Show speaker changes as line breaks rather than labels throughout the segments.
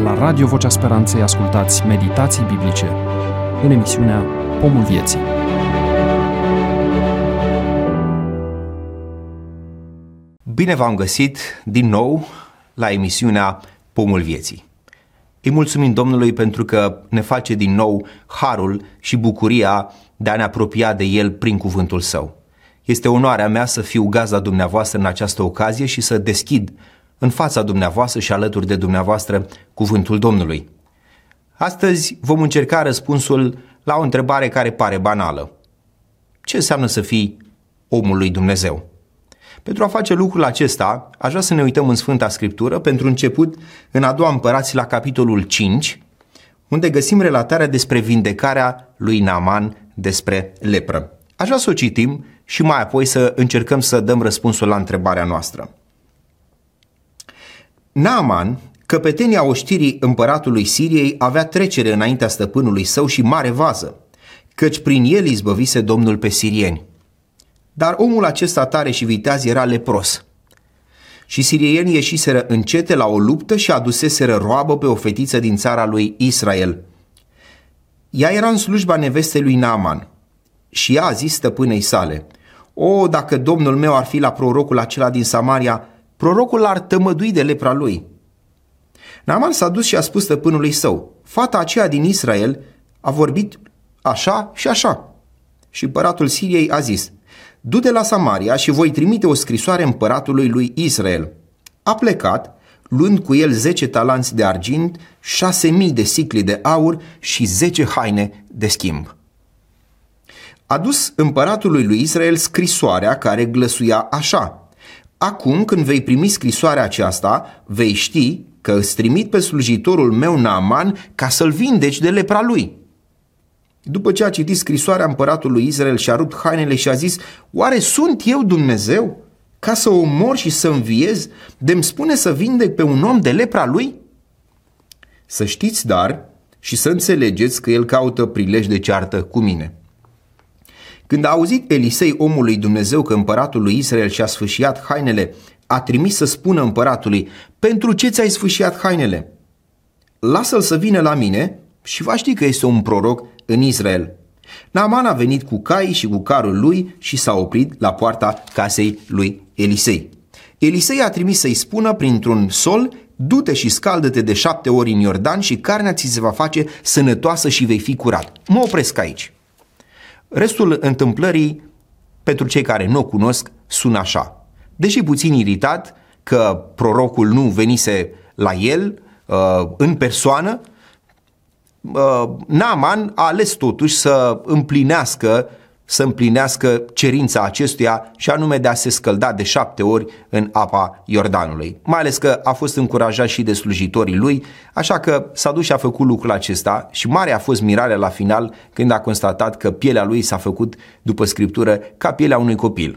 La Radio Vocea Speranței ascultați meditații biblice în emisiunea Pomul Vieții.
Bine v-am găsit din nou la emisiunea Pomul Vieții. Îi mulțumim Domnului pentru că ne face din nou harul și bucuria de a ne apropia de El prin cuvântul Său. Este onoarea mea să fiu gazda dumneavoastră în această ocazie și să deschid în fața dumneavoastră și alături de dumneavoastră cuvântul Domnului. Astăzi vom încerca răspunsul la o întrebare care pare banală. Ce înseamnă să fii omul lui Dumnezeu? Pentru a face lucrul acesta, aș vrea să ne uităm în Sfânta Scriptură, pentru început în a doua Împărați la capitolul 5, unde găsim relatarea despre vindecarea lui Naaman despre lepră. Aș vrea să o citim și mai apoi să încercăm să dăm răspunsul la întrebarea noastră. Naaman, căpetenia oștirii împăratului Siriei, avea trecere înaintea stăpânului său și mare vază, căci prin el izbăvise Domnul pe sirieni. Dar omul acesta tare și viteaz era lepros. Și sirienii ieșiseră în cete la o luptă și aduseseră roabă pe o fetiță din țara lui Israel. Ea era în slujba nevestei lui Naaman și ea a zis stăpânei sale: „O, dacă domnul meu ar fi la prorocul acela din Samaria, prorocul l-ar tămădui de lepra lui.” Naaman s-a dus și a spus stăpânului său: „Fata aceea din Israel a vorbit așa și așa.” Și împăratul Siriei a zis: „Du-te la Samaria și voi trimite o scrisoare împăratului lui Israel.” A plecat, luând cu el 10 talanți de argint, 6.000 de sicli de aur și 10 haine de schimb. A dus împăratului lui Israel scrisoarea care glăsuia așa: „Acum când vei primi scrisoarea aceasta, vei ști că îți trimit pe slujitorul meu Naaman ca să-l vindeci de lepra lui.” După ce a citit scrisoarea, împăratul lui Israel și-a rupt hainele și a zis: „Oare sunt eu Dumnezeu ca să omor și să înviez? De-mi spune să vindec pe un om de lepra lui?” Să știți, dar, și să înțelegeți că el caută prilej de ceartă cu mine. Când a auzit Elisei, omul lui Dumnezeu, că împăratul lui Israel și-a sfâșiat hainele, a trimis să spună împăratului: „Pentru ce ți-ai sfâșiat hainele? Lasă-l să vină la mine și va ști că este un proroc în Israel.” Naaman a venit cu cai și cu carul lui și s-a oprit la poarta casei lui Elisei. Elisei a trimis să-i spună printr-un sol: „Du-te și scaldă-te de 7 ori în Iordan și carnea ți se va face sănătoasă și vei fi curat.” Mă opresc aici. Restul întâmplării, pentru cei care nu o cunosc, sună așa. Deși puțin iritat că prorocul nu venise la el în persoană, Naaman a ales totuși să împlinească cerința acestuia, și anume de a se scălda de 7 ori în apa Iordanului. Mai ales că a fost încurajat și de slujitorii lui, așa că s-a dus și a făcut lucrul acesta și mare a fost mirarea la final când a constatat că pielea lui s-a făcut, după Scriptură, ca pielea unui copil.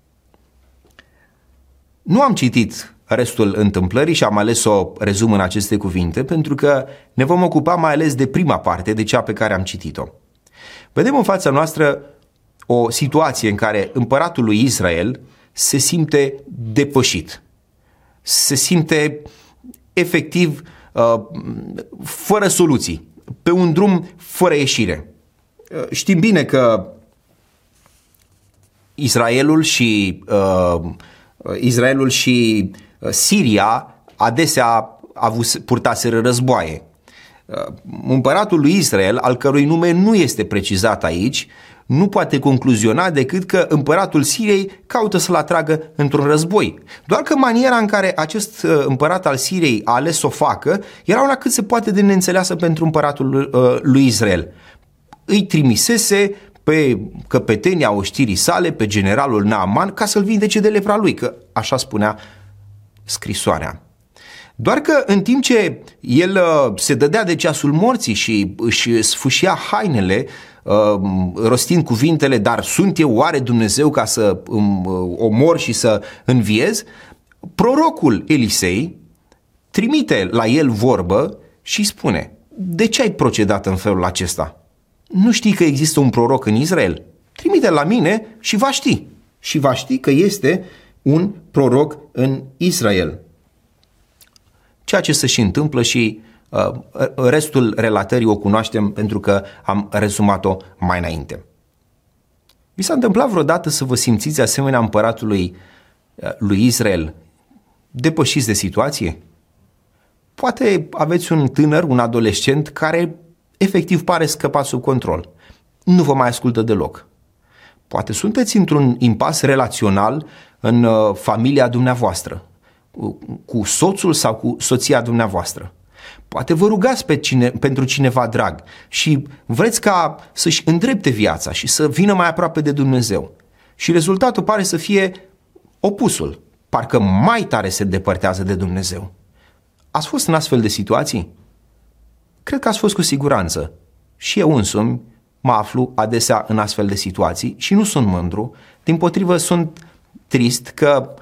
Nu am citit restul întâmplării și am ales să o rezum în aceste cuvinte, pentru că ne vom ocupa mai ales de prima parte, de cea pe care am citit-o. Vedem în fața noastră o situație în care împăratul lui Israel se simte depășit, se simte efectiv fără soluții, pe un drum fără ieșire. Știm bine că Israelul și Siria adesea purtaseră războaie. Împăratul lui Israel, al cărui nume nu este precizat aici, nu poate concluziona decât că împăratul Siriei caută să-l atragă într-un război. Doar că maniera în care acest împărat al Siriei a ales să o facă era una cât se poate de neînțeleasă pentru împăratul lui Israel. Îi trimisese pe căpetenia oștirii sale, pe generalul Naaman, ca să-l vindece de lepra lui, că așa spunea scrisoarea. Doar că în timp ce el se dădea de ceasul morții și își sfâșia hainele, rostind cuvintele: „Dar sunt eu oare Dumnezeu ca să omor și să înviez?”, prorocul Elisei trimite la el vorbă și spune: „De ce ai procedat în felul acesta? Nu știi că există un proroc în Israel? Trimite la mine și va ști. Și va ști că este un proroc în Israel.” Ceea ce se și întâmplă și Restul relatării o cunoaștem pentru că am rezumat-o mai înainte. Vi s-a întâmplat vreodată să vă simțiți asemenea împăratului lui Israel, depășiți de situație? Poate aveți un tânăr, un adolescent care efectiv pare scăpat sub control. Nu vă mai ascultă deloc. Poate sunteți într-un impas relațional în familia dumneavoastră, cu soțul sau cu soția dumneavoastră. Poate vă rugați pentru cineva drag și vreți ca să-și îndrepte viața și să vină mai aproape de Dumnezeu. Și rezultatul pare să fie opusul, parcă mai tare se depărtează de Dumnezeu. Ați fost în astfel de situații? Cred că ați fost cu siguranță. Și eu însumi mă aflu adesea în astfel de situații și nu sunt mândru, dimpotrivă sunt trist că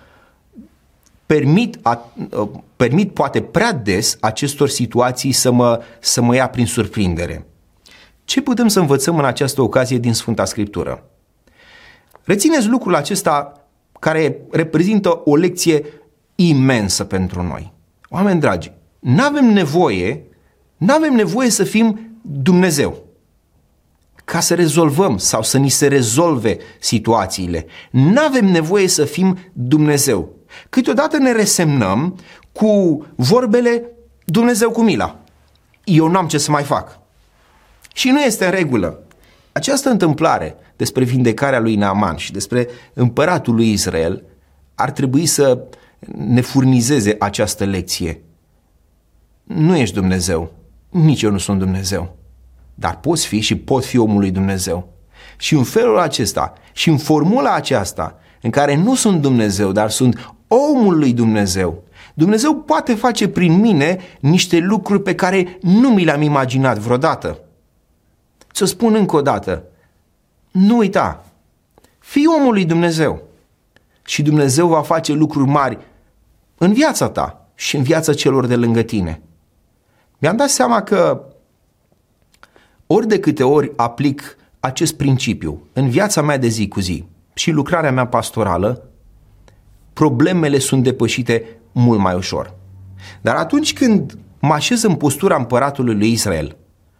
permit poate prea des acestor situații să mă ia prin surprindere. Ce putem să învățăm în această ocazie din Sfânta Scriptură? Rețineți lucrul acesta care reprezintă o lecție imensă pentru noi. Oameni dragi, n-avem nevoie să fim Dumnezeu ca să rezolvăm sau să ni se rezolve situațiile. N-avem nevoie să fim Dumnezeu. Câteodată ne resemnăm cu vorbele Dumnezeu cu mila. Eu n-am ce să mai fac. Și nu este în regulă. Această întâmplare despre vindecarea lui Naaman și despre împăratul lui Israel ar trebui să ne furnizeze această lecție. Nu ești Dumnezeu, nici eu nu sunt Dumnezeu, dar poți fi și pot fi omul lui Dumnezeu. Și în felul acesta și în formula aceasta în care nu sunt Dumnezeu, dar sunt omul lui Dumnezeu, Dumnezeu poate face prin mine niște lucruri pe care nu mi le-am imaginat vreodată. Ți-o spun încă o dată, nu uita, fii omul lui Dumnezeu și Dumnezeu va face lucruri mari în viața ta și în viața celor de lângă tine. Mi-am dat seama că ori de câte ori aplic acest principiu în viața mea de zi cu zi și lucrarea mea pastorală, problemele sunt depășite mult mai ușor. Dar atunci când mă așez în postura împăratului lui Israel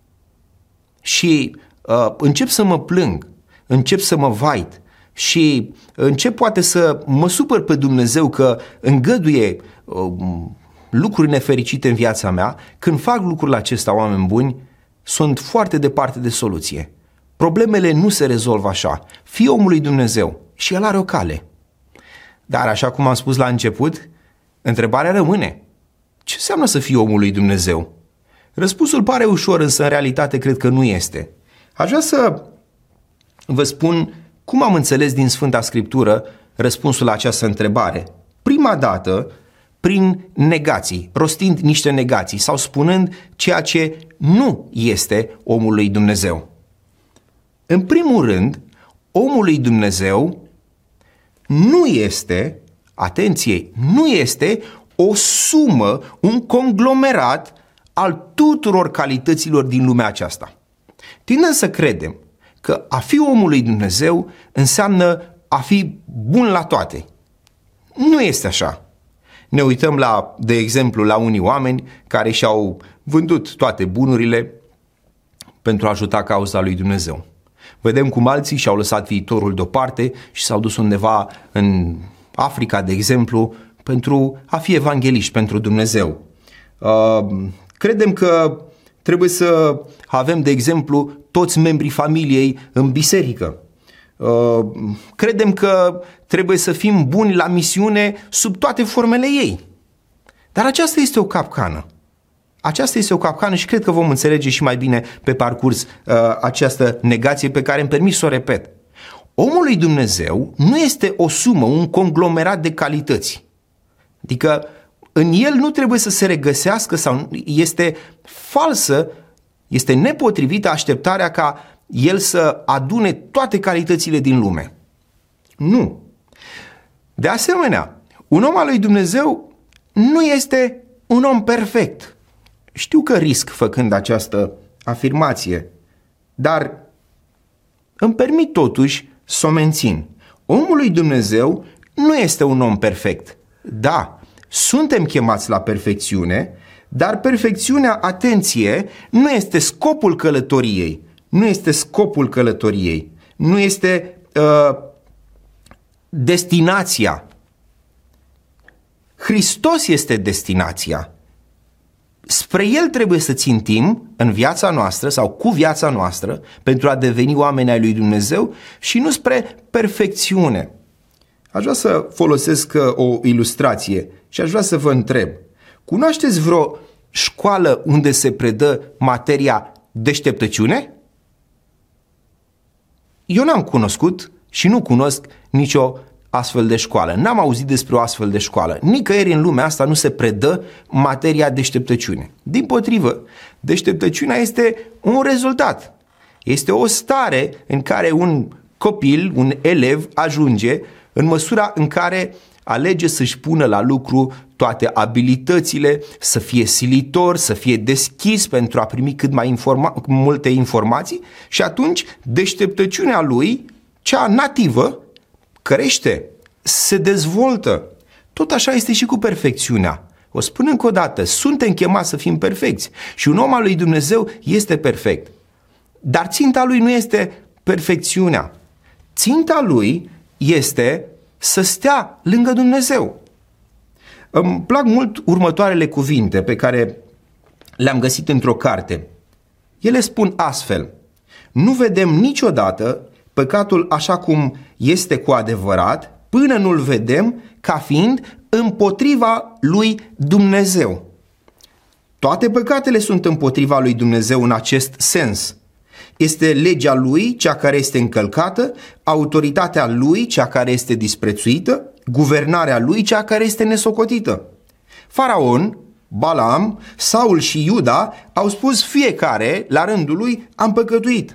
și încep să mă plâng, încep să mă vait și încep poate să mă supăr pe Dumnezeu că îngăduie lucruri nefericite în viața mea, când fac lucrul acesta, oameni buni, sunt foarte departe de soluție. Problemele nu se rezolvă așa. Fii omul lui Dumnezeu și El are o cale. Dar așa cum am spus la început, întrebarea rămâne. Ce înseamnă să fii omul lui Dumnezeu? Răspunsul pare ușor, însă în realitate cred că nu este. Aș vrea să vă spun cum am înțeles din Sfânta Scriptură răspunsul la această întrebare. Prima dată, prin negații, rostind niște negații sau spunând ceea ce nu este omul lui Dumnezeu. În primul rând, omul lui Dumnezeu nu este, atenție, nu este o sumă, un conglomerat al tuturor calităților din lumea aceasta. Tindem să credem că a fi omul lui Dumnezeu înseamnă a fi bun la toate. Nu este așa. Ne uităm de exemplu, la unii oameni care și-au vândut toate bunurile pentru a ajuta cauza lui Dumnezeu. Vedem cum alții și-au lăsat viitorul deoparte și s-au dus undeva în Africa, de exemplu, pentru a fi evangeliști pentru Dumnezeu. Credem că trebuie să avem, de exemplu, toți membrii familiei în biserică. Credem că trebuie să fim buni la misiune sub toate formele ei. Dar aceasta este o capcană. Aceasta este o capcană și cred că vom înțelege și mai bine pe parcurs această negație pe care îmi permit să o repet. Omul lui Dumnezeu nu este o sumă, un conglomerat de calități. Adică în el nu trebuie să se regăsească sau este falsă, este nepotrivită așteptarea ca el să adune toate calitățile din lume. Nu. De asemenea, un om al lui Dumnezeu nu este un om perfect. Știu că risc făcând această afirmație, dar îmi permit totuși să o mențin. Omul lui Dumnezeu nu este un om perfect. Da, suntem chemați la perfecțiune, Dar perfecțiunea, atenție, nu este scopul călătoriei. Nu este scopul călătoriei. Nu este destinația. Hristos este destinația. Spre El trebuie să țintim în viața noastră sau cu viața noastră pentru a deveni oameni ai lui Dumnezeu și nu spre perfecțiune. Aș vrea să folosesc o ilustrație și aș vrea să vă întreb. Cunoașteți vreo școală unde se predă materia deșteptăciune? Eu n-am cunoscut și nu cunosc nicio astfel de școală. N-am auzit despre o astfel de școală. Nicăieri în lumea asta nu se predă materia deșteptăciune. Dimpotrivă, deșteptăciunea este un rezultat. Este o stare în care un copil, un elev ajunge în măsura în care alege să-și pună la lucru toate abilitățile, să fie silitor, să fie deschis pentru a primi cât mai multe informații și atunci deșteptăciunea lui, cea nativă, crește, se dezvoltă. Tot așa este și cu perfecțiunea. O spun încă o dată, suntem chemați să fim perfecți și un om al lui Dumnezeu este perfect. Dar ținta lui nu este perfecțiunea. Ținta lui este să stea lângă Dumnezeu. Îmi plac mult următoarele cuvinte pe care le-am găsit într-o carte. Ele spun astfel: nu vedem niciodată păcatul așa cum este cu adevărat până nu-l vedem ca fiind împotriva lui Dumnezeu. Toate păcatele sunt împotriva lui Dumnezeu în acest sens. Este legea lui cea care este încălcată, autoritatea lui cea care este disprețuită, guvernarea lui cea care este nesocotită. Faraon, Balaam, Saul și Iuda au spus fiecare la rândul lui: am păcătuit.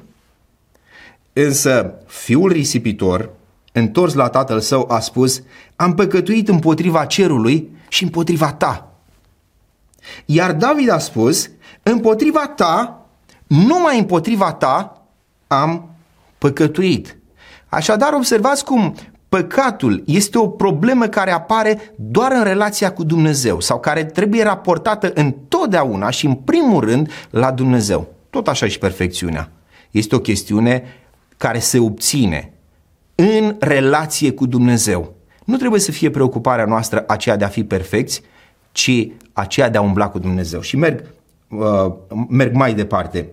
Însă fiul risipitor, întors la tatăl său, a spus: am păcătuit împotriva cerului și împotriva ta. Iar David a spus: împotriva ta, numai împotriva ta am păcătuit. Așadar, observați cum păcatul este o problemă care apare doar în relația cu Dumnezeu sau care trebuie raportată întotdeauna și în primul rând la Dumnezeu. Tot așa și perfecțiunea. Este o chestiune care se obține în relație cu Dumnezeu. Nu trebuie să fie preocuparea noastră aceea de a fi perfecți, ci aceea de a umbla cu Dumnezeu. Și merg mai departe.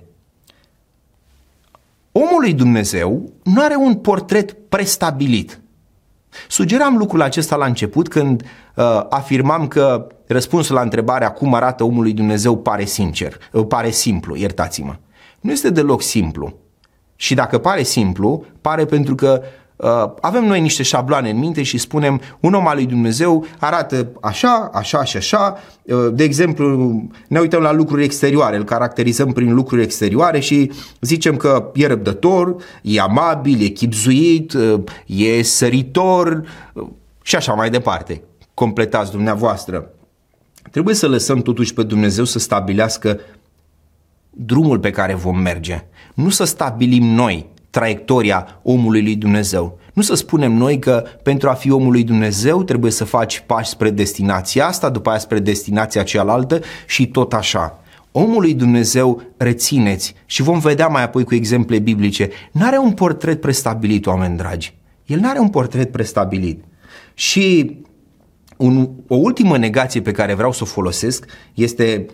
Omul lui Dumnezeu nu are un portret prestabilit. Sugeram lucrul acesta la început când afirmam că răspunsul la întrebarea cum arată omul lui Dumnezeu pare simplu, iertați-mă. Nu este deloc simplu. Și dacă pare simplu, pare pentru că avem noi niște șabloane în minte și spunem un om al lui Dumnezeu arată așa, așa și așa. De exemplu, ne uităm la lucruri exterioare, îl caracterizăm prin lucruri exterioare și zicem că e răbdător, e amabil, e chibzuit, e săritor și așa mai departe. Completați dumneavoastră. Trebuie să lăsăm totuși pe Dumnezeu să stabilească drumul pe care vom merge. Nu să stabilim noi traiectoria omului lui Dumnezeu. Nu să spunem noi că pentru a fi omul lui Dumnezeu trebuie să faci pași spre destinația asta, după aia spre destinația cealaltă și tot așa. Omul lui Dumnezeu, rețineți, și vom vedea mai apoi cu exemple biblice, n-are un portret prestabilit, oameni dragi. El n-are un portret prestabilit. Și o ultimă negație pe care vreau să o folosesc este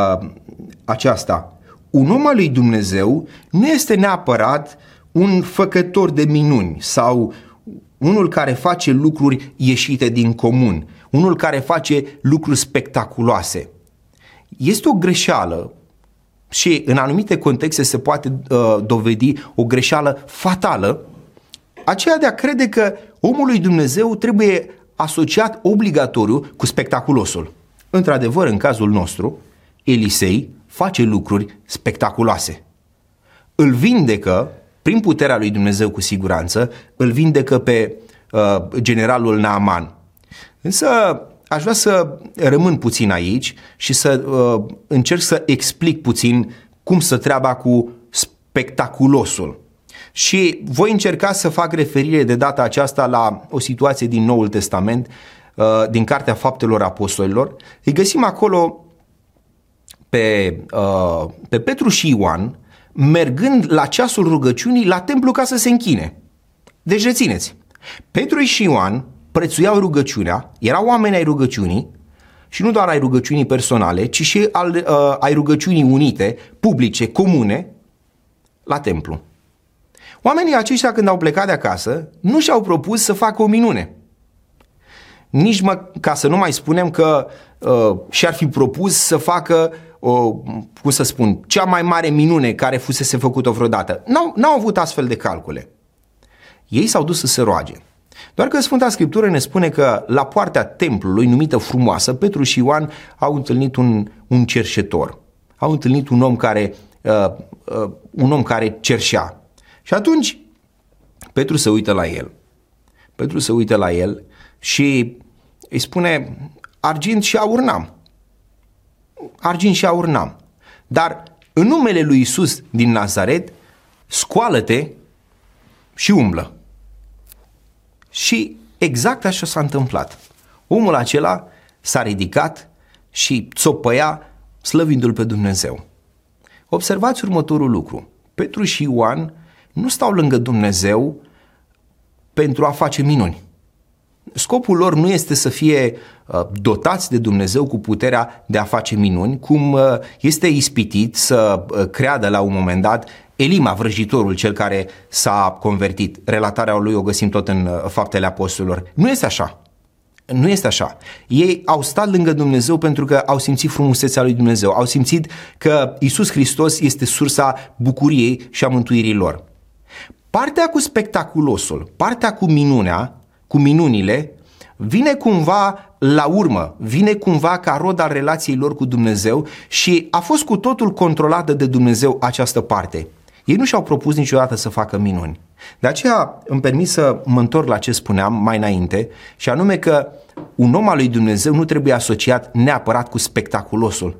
aceasta. Un om al lui Dumnezeu nu este neapărat un făcător de minuni sau unul care face lucruri ieșite din comun, unul care face lucruri spectaculoase. Este o greșeală și în anumite contexte se poate dovedi o greșeală fatală, aceea de a crede că omul lui Dumnezeu trebuie asociat obligatoriu cu spectaculosul. Într-adevăr, în cazul nostru, Elisei face lucruri spectaculoase. Îl vindecă, prin puterea lui Dumnezeu cu siguranță, îl vindecă pe generalul Naaman. Însă aș vrea să rămân puțin aici și să încerc să explic puțin cum stă treaba cu spectaculosul. Și voi încerca să fac referire de data aceasta la o situație din Noul Testament, din Cartea Faptelor Apostolilor. Îi găsim acolo pe Petru și Ioan mergând la ceasul rugăciunii la templu ca să se închine. Deci rețineți, Petru și Ioan prețuiau rugăciunea, erau oameni ai rugăciunii și nu doar ai rugăciunii personale, ci și ai rugăciunii unite, publice, comune, la templu. Oamenii aceștia când au plecat de acasă nu și-au propus să facă o minune. Nici ca să nu mai spunem că și-ar fi propus să facă cea mai mare minune care fusese făcută vreodată. N-au avut astfel de calcule. Ei s-au dus să se roage. Doar că Sfânta Scriptură ne spune că la poarta templului, numită Frumoasă, Petru și Ioan au întâlnit un cerșetor. Au întâlnit un om care cerșea. Și atunci Petru se uită la el. Petru se uită la el și îi spune: argint și aur n-am. Argint și aur n-am. Dar în numele lui Iisus din Nazaret, scoală-te și umblă. Și exact așa s-a întâmplat. Omul acela s-a ridicat și țopăia slăvindu-L pe Dumnezeu. Observați următorul lucru. Petru și Ioan nu stau lângă Dumnezeu pentru a face minuni. Scopul lor nu este să fie dotați de Dumnezeu cu puterea de a face minuni, cum este ispitit să creadă la un moment dat Elima, vrăjitorul, cel care s-a convertit. Relatarea lui o găsim tot în Faptele Apostolilor. Nu este așa. Nu este așa. Ei au stat lângă Dumnezeu pentru că au simțit frumusețea lui Dumnezeu. Au simțit că Iisus Hristos este sursa bucuriei și a mântuirii lor. Partea cu spectaculosul, partea cu minunile, vine cumva la urmă, vine cumva ca rod al relației lor cu Dumnezeu și a fost cu totul controlată de Dumnezeu această parte. Ei nu și-au propus niciodată să facă minuni. De aceea îmi permit să mă întorc la ce spuneam mai înainte, și anume că un om al lui Dumnezeu nu trebuie asociat neapărat cu spectaculosul.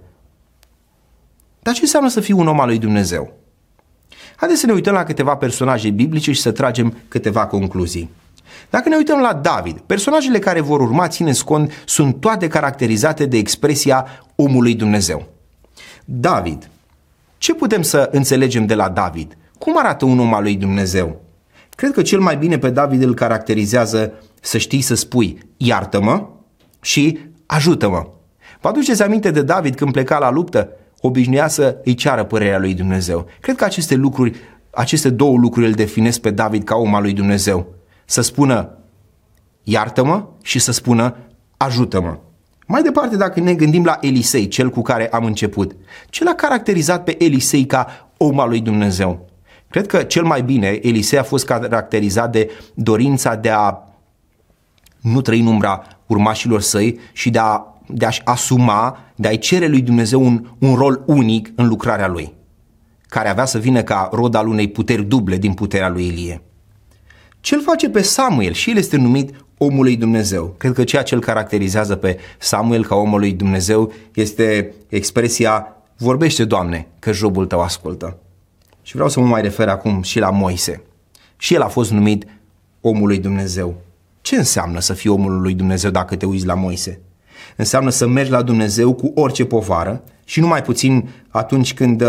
Dar ce înseamnă să fii un om al lui Dumnezeu? Haideți să ne uităm la câteva personaje biblice și să tragem câteva concluzii. Dacă ne uităm la David, personajele care vor urma, țineți cont, sunt toate caracterizate de expresia omului Dumnezeu. David. Ce putem să înțelegem de la David? Cum arată un om al lui Dumnezeu? Cred că cel mai bine pe David îl caracterizează să știi să spui iartă-mă și ajută-mă. Vă aduceți aminte de David când pleca la luptă? Obișnuia să îi ceară părerea lui Dumnezeu. Cred că aceste două lucruri îl definesc pe David ca om al lui Dumnezeu. Să spună iartă-mă și să spună ajută-mă. Mai departe, dacă ne gândim la Elisei, cel cu care am început, ce l-a caracterizat pe Elisei ca om al lui Dumnezeu? Cred că cel mai bine Elisei a fost caracterizat de dorința de a nu trăi în umbra urmașilor săi și de a-și asuma, de a-i cere lui Dumnezeu un rol unic în lucrarea lui, care avea să vină ca rod al unei puteri duble din puterea lui Ilie. Ce-l face pe Samuel? Și el este numit omul lui Dumnezeu. Cred că ceea ce îl caracterizează pe Samuel ca omul lui Dumnezeu este expresia vorbește, Doamne, că jobul tău ascultă. Și vreau să mă mai refer acum și la Moise. Și el a fost numit omul lui Dumnezeu. Ce înseamnă să fii omul lui Dumnezeu dacă te uiți la Moise? Înseamnă să mergi la Dumnezeu cu orice povară și numai puțin atunci când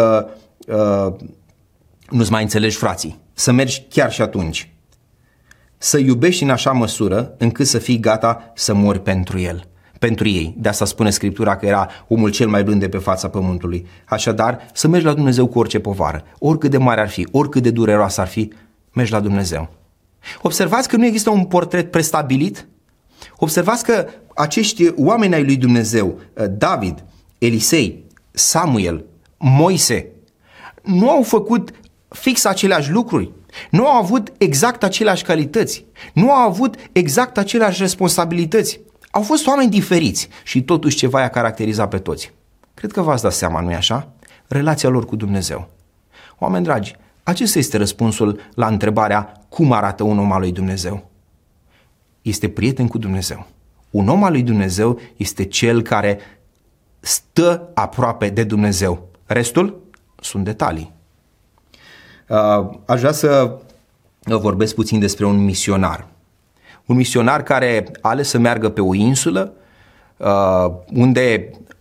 nu-ți mai înțelegi frații. Să mergi chiar și atunci. Să iubești în așa măsură încât să fii gata să mori pentru ei. De asta spune Scriptura că era omul cel mai blând de pe fața pământului. Așadar, să mergi la Dumnezeu cu orice povară, oricât de mare ar fi, oricât de dureroasă ar fi, mergi la Dumnezeu. Observați că nu există un portret prestabilit. Observați că acești oameni ai lui Dumnezeu, David, Elisei, Samuel, Moise, nu au făcut fix aceleași lucruri. Nu au avut exact aceleași calități, nu au avut exact aceleași responsabilități. Au fost oameni diferiți și totuși ceva i-a caracterizat pe toți. Cred că v-ați dat seama, nu-i așa? Relația lor cu Dumnezeu. Oameni dragi, acesta este răspunsul la întrebarea cum arată un om al lui Dumnezeu. Este prieten cu Dumnezeu. Un om al lui Dumnezeu este cel care stă aproape de Dumnezeu. Restul sunt detalii. Aș vrea să vorbesc puțin despre un misionar. Un misionar care a ales să meargă pe o insulă unde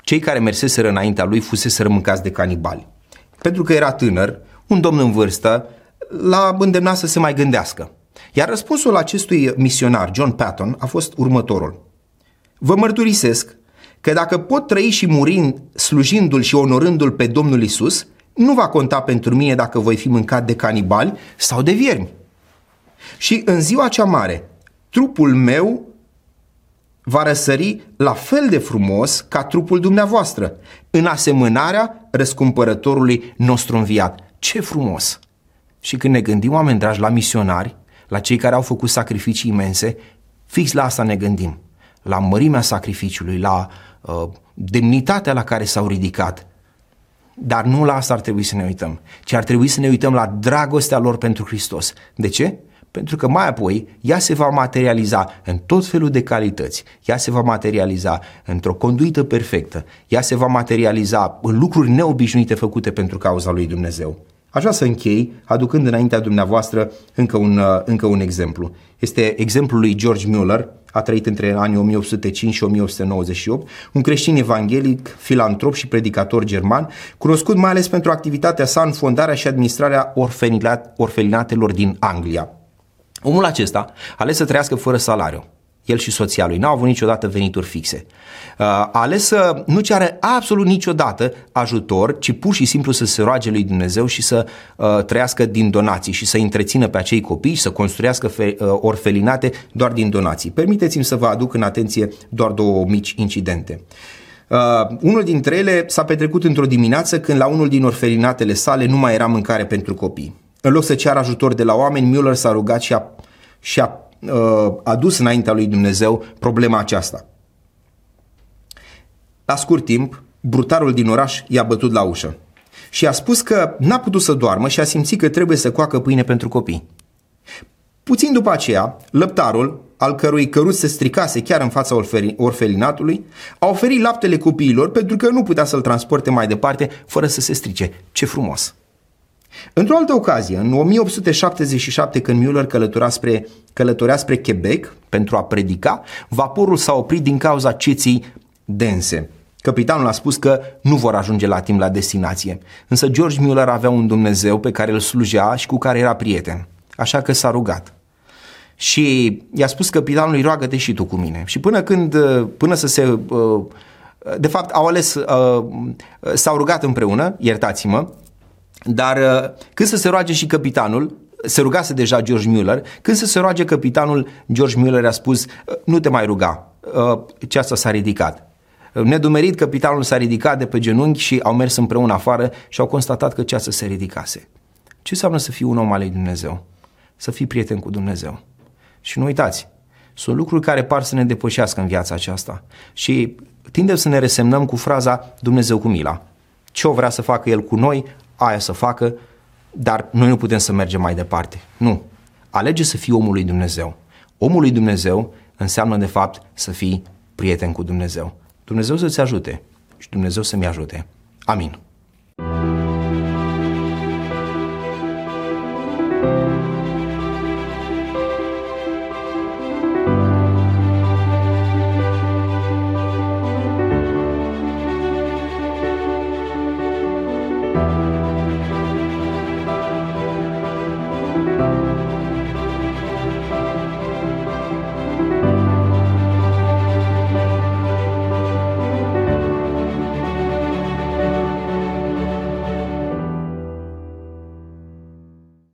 cei care merseseră înaintea lui fuseseră mâncați de canibali. Pentru că era tânăr, un domn în vârstă, l-a îndemnat să se mai gândească. Iar răspunsul acestui misionar, John Patton, a fost următorul: vă mărturisesc că dacă pot trăi și muri slujindu-L și onorându-L pe Domnul Iisus, nu va conta pentru mine dacă voi fi mâncat de canibali sau de viermi. Și în ziua cea mare, trupul meu va răsări la fel de frumos ca trupul dumneavoastră, în asemănarea răscumpărătorului nostru înviat. Ce frumos! Și când ne gândim, oameni dragi, la misionari, la cei care au făcut sacrificii imense, fix la asta ne gândim. La mărimea sacrificiului, la demnitatea la care s-au ridicat. Dar nu la asta ar trebui să ne uităm, ci ar trebui să ne uităm la dragostea lor pentru Hristos. De ce? Pentru că mai apoi ea se va materializa în tot felul de calități, ea se va materializa într-o conduită perfectă, ea se va materializa în lucruri neobișnuite făcute pentru cauza lui Dumnezeu. Aș vrea să închei aducând înaintea dumneavoastră încă un exemplu. Este exemplul lui George Mueller, a trăit între anii 1805 și 1898, un creștin evanghelic, filantrop și predicator german, cunoscut mai ales pentru activitatea sa în fondarea și administrarea orfelinatelor din Anglia. Omul acesta a ales să trăiască fără salariu. El și soția lui n-au avut niciodată venituri fixe. A ales să nu ceară absolut niciodată ajutor, ci pur și simplu să se roage lui Dumnezeu și să trăiască din donații și să întrețină pe acei copii și să construiască orfelinate doar din donații. Permiteți-mi să vă aduc în atenție doar două mici incidente. Unul dintre ele s-a petrecut într-o dimineață când la unul din orfelinatele sale nu mai era mâncare pentru copii. În loc să ceară ajutor de la oameni, Mueller s-a rugat și a adus înaintea lui Dumnezeu problema aceasta. La scurt timp, brutarul din oraș i-a bătut la ușă și a spus că n-a putut să doarmă și a simțit că trebuie să coacă pâine pentru copii. Puțin după aceea, lăptarul, al cărui căruț se stricase chiar în fața orfelinatului, a oferit laptele copiilor pentru că nu putea să-l transporte mai departe fără să se strice. Ce frumos! Într-o altă ocazie, în 1877, când Mueller călătorea spre Quebec pentru a predica, vaporul s-a oprit din cauza ceții dense. Capitanul a spus că nu vor ajunge la timp la destinație, însă George Mueller avea un Dumnezeu pe care îl slujea și cu care era prieten, așa că s-a rugat. Și i-a spus capitanului: roagă-te și tu cu mine. Și până să se... De fapt, s-au rugat împreună, iertați-mă, dar când să se roage și capitanul, se rugase deja George Mueller, când să se roage capitanul, George Mueller a spus: nu te mai ruga, ceața s-a ridicat. Nedumerit, capitanul s-a ridicat de pe genunchi și au mers împreună afară și au constatat că ceața se ridicase. Ce înseamnă să fii un om al lui Dumnezeu? Să fii prieten cu Dumnezeu. Și nu uitați, sunt lucruri care par să ne depășească în viața aceasta și tindem să ne resemnăm cu fraza Dumnezeu cu mila. Ce o vrea să facă El cu noi, aia să facă, dar noi nu putem să mergem mai departe. Nu. Alege să fii omul lui Dumnezeu. Omul lui Dumnezeu înseamnă de fapt să fii prieten cu Dumnezeu. Dumnezeu să-ți ajute și Dumnezeu să-mi ajute. Amin.